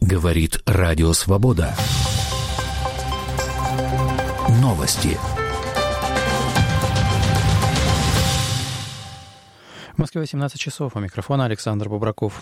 Говорит Радио Свобода. Новости. В Москве 18 часов. У микрофона Александр Бубраков.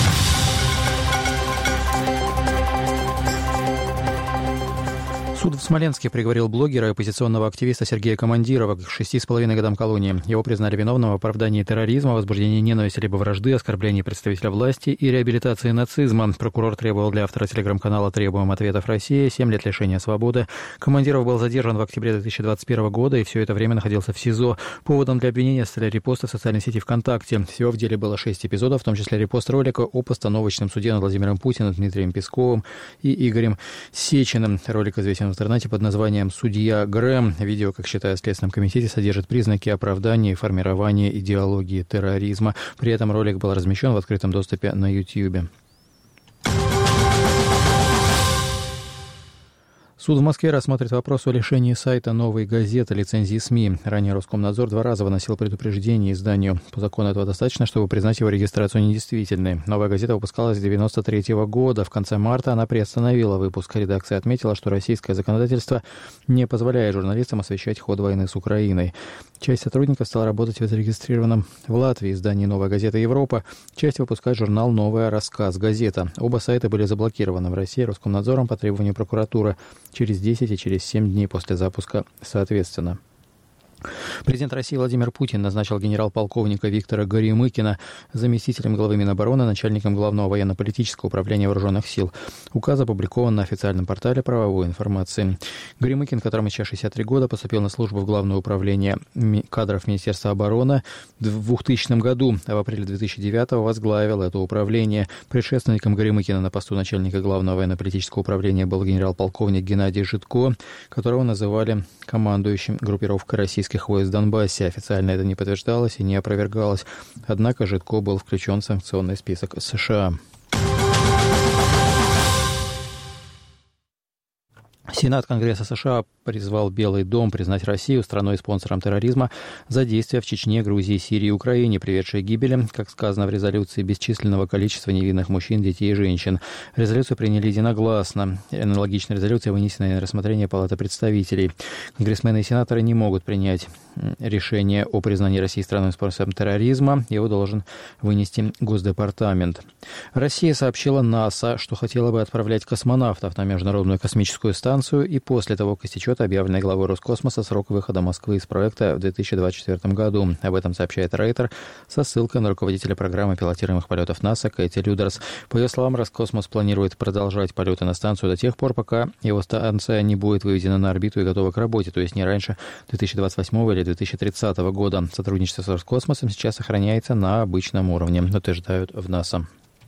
Суд в Смоленске приговорил блогера и оппозиционного активиста Сергея Командирова к 6,5 годам колонии. Его признали виновным в оправдании терроризма, возбуждении ненависти либо вражды, оскорблении представителя власти и реабилитации нацизма. Прокурор требовал для автора телеграм-канала «Требуем ответов России» 7 лет лишения свободы. Командиров был задержан в октябре 2021 года и все это время находился в СИЗО. Поводом для обвинения стали репосты в социальной сети ВКонтакте. Всего в деле было 6 эпизодов, в том числе репост ролика о постановочном суде над Владимиром Путиным, Дмитрием Песковым и Игорем Сечиным. Ролик известен в интернете под названием «Судья Грэм». Видео, как считают в Следственном комитете, содержит признаки оправдания и формирования идеологии терроризма. При этом ролик был размещен в открытом доступе на YouTube. Суд в Москве рассмотрит вопрос о лишении сайта «Новой газеты» лицензии СМИ. Ранее Роскомнадзор 2 раза выносил предупреждение изданию. По закону этого достаточно, чтобы признать его регистрацию недействительной. «Новая газета» выпускалась с 1993 года. В конце марта она приостановила выпуск. Редакция отметила, что российское законодательство не позволяет журналистам освещать ход войны с Украиной. Часть сотрудников стала работать в зарегистрированном в Латвии издании «Новая газета Европа». Часть выпускает журнал «Новая рассказ газета». Оба сайта были заблокированы в России Роскомнадзором по требованию прокуратуры через 10 и через 7 дней после запуска соответственно. Президент России Владимир Путин назначил генерал-полковника Виктора Горемыкина заместителем главы Минобороны, начальником Главного военно-политического управления вооруженных сил. Указ опубликован на официальном портале правовой информации. Горемыкин, которому сейчас 63 года, поступил на службу в Главное управление кадров Министерства обороны в 2000 году, а в апреле 2009 возглавил это управление. Предшественником Горемыкина на посту начальника Главного военно-политического управления был генерал-полковник Геннадий Житко, которого называли командующим группировкой российских войск в Донбассе. Официально это не подтверждалось и не опровергалось. Однако Житко был включен в санкционный список США. Сенат Конгресса США призвал Белый дом признать Россию страной-спонсором терроризма за действия в Чечне, Грузии, Сирии и Украине, приведшие к гибели, как сказано в резолюции, бесчисленного количества невинных мужчин, детей и женщин. Резолюцию приняли единогласно. Аналогичная резолюция вынесена на рассмотрение Палаты представителей. Конгрессмены и сенаторы не могут принять решение о признании России страной-спонсором терроризма. Его должен вынести Госдепартамент. Россия сообщила НАСА, что хотела бы отправлять космонавтов на Международную космическую станцию, и после того, как истечет объявленный главой Роскосмоса срок выхода Москвы из проекта в 2024 году. Об этом сообщает Рейтер со ссылкой на руководителя программы пилотируемых полетов НАСА Кэти Людерс. По ее словам, Роскосмос планирует продолжать полеты на станцию до тех пор, пока его станция не будет выведена на орбиту и готова к работе, то есть не раньше 2028 или 2030 года. Сотрудничество с Роскосмосом сейчас сохраняется на обычном уровне, утверждают в НАСА.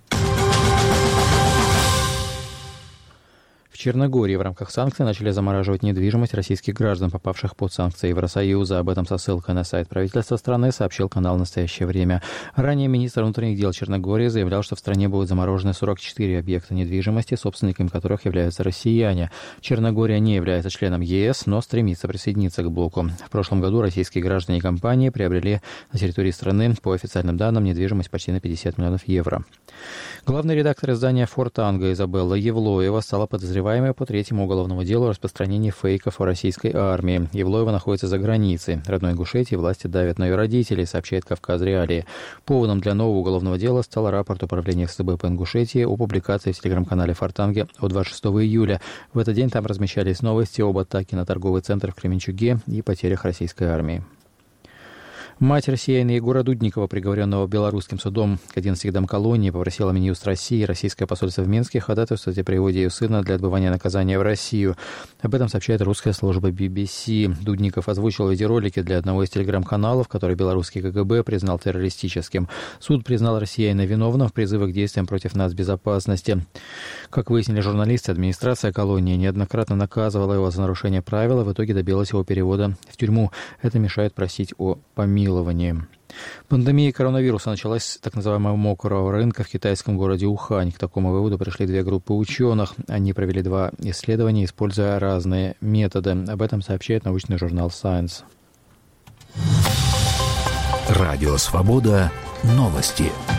В Черногории в рамках санкций начали замораживать недвижимость российских граждан, попавших под санкции Евросоюза. Об этом со ссылкой на сайт правительства страны сообщил канал «Настоящее время». Ранее министр внутренних дел Черногории заявлял, что в стране будут заморожены 44 объекта недвижимости, собственниками которых являются россияне. Черногория не является членом ЕС, но стремится присоединиться к блоку. В прошлом году российские граждане и компании приобрели на территории страны, по официальным данным, недвижимость почти на 50 миллионов евро. Главный редактор издания «Фортанго» Изабелла Евлоева стала подозреваемой по 3-му уголовному делу о распространении фейков о российской армии. Евлоева находится за границей. Родной Ингушетии власти давят на ее родителей, сообщает «Кавказ Реалии». Поводом для нового уголовного дела стал рапорт управления ФСБ по Ингушетии о публикации в телеграм-канале «Фортанго» от 26 июля. В этот день там размещались новости об атаке на торговый центр в Кременчуге и потерях российской армии. Мать россиянина Егора Дудникова, приговоренного белорусским судом к 11 годам колонии, попросила Минюст России и российское посольство в Минске ходатайствовать о переводе ее сына для отбывания наказания в Россию. Об этом сообщает русская служба BBC. Дудников озвучил видеоролики для одного из телеграм-каналов, который белорусский КГБ признал террористическим. Суд признал россиянина виновным в призыве к действиям против нацбезопасности. Как выяснили журналисты, администрация колонии неоднократно наказывала его за нарушение правил и в итоге добилась его перевода в тюрьму. Это мешает просить о помиловании. Пандемия коронавируса началась с так называемого мокрого рынка в китайском городе Ухань. К такому выводу пришли 2 группы ученых. Они провели 2 исследования, используя разные методы. Об этом сообщает научный журнал Science. Радио Свобода. Новости.